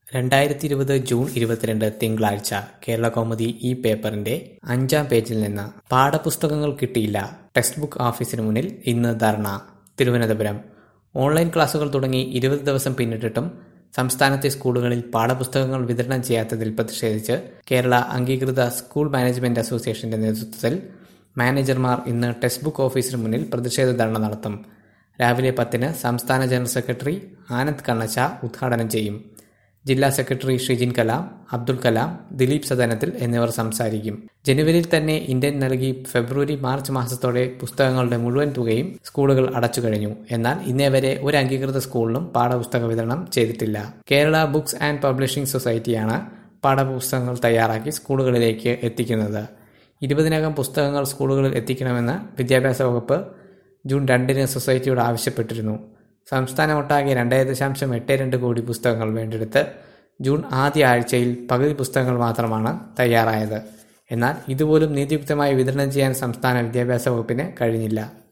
2020 June 22 തിങ്കളാഴ്ച കേരളകൗമുദി ഈ പേപ്പറിന്റെ 5-ാം പേജിൽ നിന്ന് പാഠപുസ്തകങ്ങൾ കിട്ടിയില്ല. ടെക്സ്റ്റ് ബുക്ക് ഓഫീസിന് മുന്നിൽ ഇന്ന് ധർണ. തിരുവനന്തപുരം. ഓൺലൈൻ ക്ലാസുകൾ തുടങ്ങി 20 ദിവസം പിന്നിട്ടിട്ടും സംസ്ഥാനത്തെ സ്കൂളുകളിൽ പാഠപുസ്തകങ്ങൾ വിതരണം ചെയ്യാത്തതിൽ പ്രതിഷേധിച്ച് കേരള അംഗീകൃത സ്കൂൾ മാനേജ്മെന്റ് അസോസിയേഷന്റെ നേതൃത്വത്തിൽ മാനേജർമാർ ഇന്ന് ടെക്സ്റ്റ് ബുക്ക് ഓഫീസിന് മുന്നിൽ പ്രതിഷേധ ധർണ നടത്തും. രാവിലെ 10-ന് സംസ്ഥാന ജനറൽ സെക്രട്ടറി ആനന്ദ് കണ്ണച്ച ഉദ്ഘാടനം ചെയ്യും. ജില്ലാ സെക്രട്ടറി ഷിജിൻ കലാം, അബ്ദുൽ കലാം, ദിലീപ് സദനത്തിൽ എന്നിവർ സംസാരിക്കും. ജനുവരിയിൽ തന്നെ ഇന്ത്യൻ നൽകി ഫെബ്രുവരി മാർച്ച് മാസത്തോടെ പുസ്തകങ്ങളുടെ മുഴുവൻ തുകയും സ്കൂളുകൾ അടച്ചു കഴിഞ്ഞു. എന്നാൽ ഇന്നേ വരെ ഒരു അംഗീകൃത സ്കൂളിലും പാഠപുസ്തക വിതരണം ചെയ്തിട്ടില്ല. കേരള ബുക്സ് ആൻഡ് പബ്ലിഷിംഗ് സൊസൈറ്റിയാണ് പാഠപുസ്തകങ്ങൾ തയ്യാറാക്കി സ്കൂളുകളിലേക്ക് എത്തിക്കുന്നത്. 20-നകം പുസ്തകങ്ങൾ സ്കൂളുകളിൽ എത്തിക്കണമെന്ന് വിദ്യാഭ്യാസ വകുപ്പ് ജൂൺ 2-ന് സൊസൈറ്റിയോട് ആവശ്യപ്പെട്ടിരുന്നു. സംസ്ഥാനമൊട്ടാകെ 2.82 കോടി പുസ്തകങ്ങൾ വേണ്ടെടുത്ത് ജൂൺ ആദ്യ ആഴ്ചയിൽ പകുതി പുസ്തകങ്ങൾ മാത്രമാണ് തയ്യാറായത്. എന്നാൽ ഇതുപോലും നീതിയുക്തമായി വിതരണം ചെയ്യാൻ സംസ്ഥാന വിദ്യാഭ്യാസ വകുപ്പിന് കഴിഞ്ഞില്ല.